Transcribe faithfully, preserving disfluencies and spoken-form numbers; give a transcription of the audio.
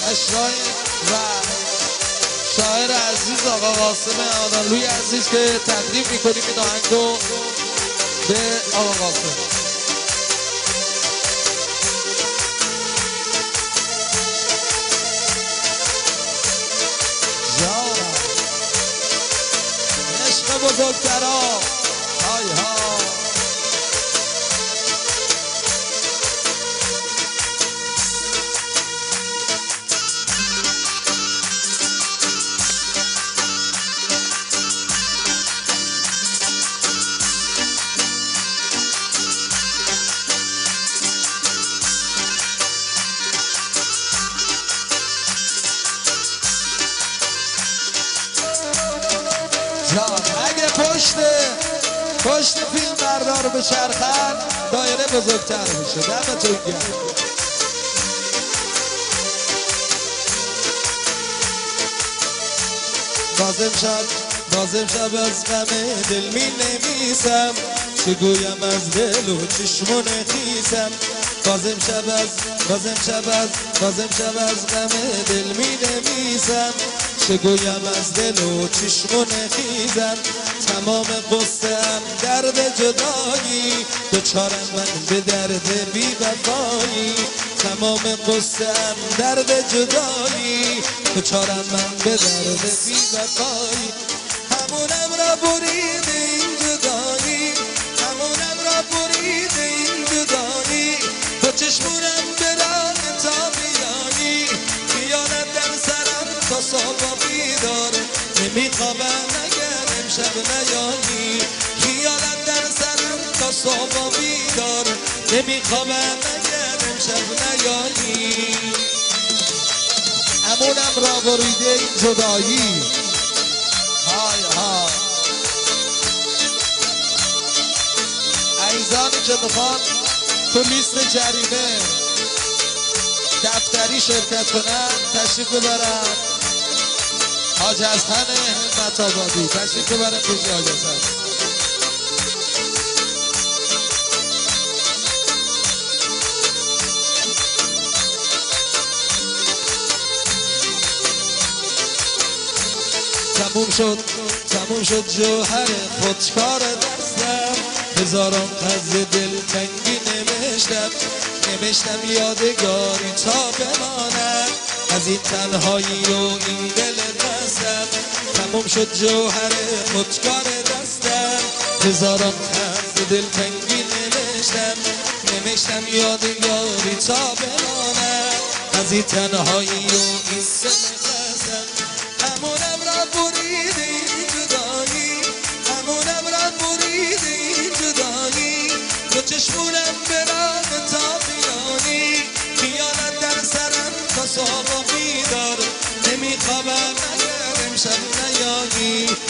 اشرای و شاعر عزیز آقا قاسم آدانلوی عزیز که تقدیم میکنیم این آهنگ رو به آقا قاسم. جانم عشق بزرگترا های ها اگه پشت پشت فیلم بردار به چرخن دایره بزرگتر میشه. دمتون گرم. بازم شب بازم شب از غم دل می نویسم، چگویم از دل و چشمون خیسم. بازم شب از بازم شب از بازم شب از غم دل می نویسم، چگویم از دل و چشمون خیزم. تمام قصه‌ام درد جدایی، دوچارم من به درد بی وفایی. تمام قصه‌ام درد جدایی، دوچارم من به درد بی وفایی. همونم را برید این جدایی، همونم را برید این جدایی. با چشمونم به راه تا بیایی، خیالت در سرم تا صبح بیدار. نمیخوابم اگر امشب نیایی، خیالت در سرم تا صبح بیدار. نمیخوابم اگر امشب نیایی. همونم را بریده این جدایی. های ها عزیزانی که میخوان تو لیست جریمه دفتری شرکت کنن تشریف ببرن. حاج حسن همت آبادی تشریف ببرن پیش حاج حسن. تموم شد تموم شد جوهر خودکار دستم، هزاران قز دلتنگی نوشتم. نوشتم یادگاری تا بماند از این تنهایی و این دل دستم. تموم شد جوهر خودکار دستم، هزاران قز دلتنگی نوشتم. نوشتم یادگاری تا بماند از این تنهایی و این دل دستم. همونم را برید این جدایی، همونم را برید این جدایی. دو چشمونم به راه تا بیانی، خیالت در سرم تا صبح بیدار. نمیخوابم اگر امشب نیایی،